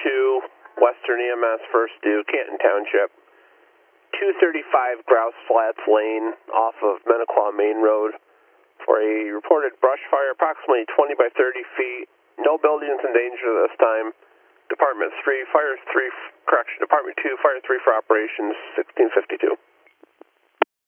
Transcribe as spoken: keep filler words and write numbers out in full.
two, Western E M S, first due, Canton Township. two thirty-five Grouse Flats Lane off of Mennequa Main Road for a reported brush fire approximately twenty by thirty feet. No buildings in danger this time. Department three, Fire three, correction, Department two, Fire three for operations, sixteen fifty-two.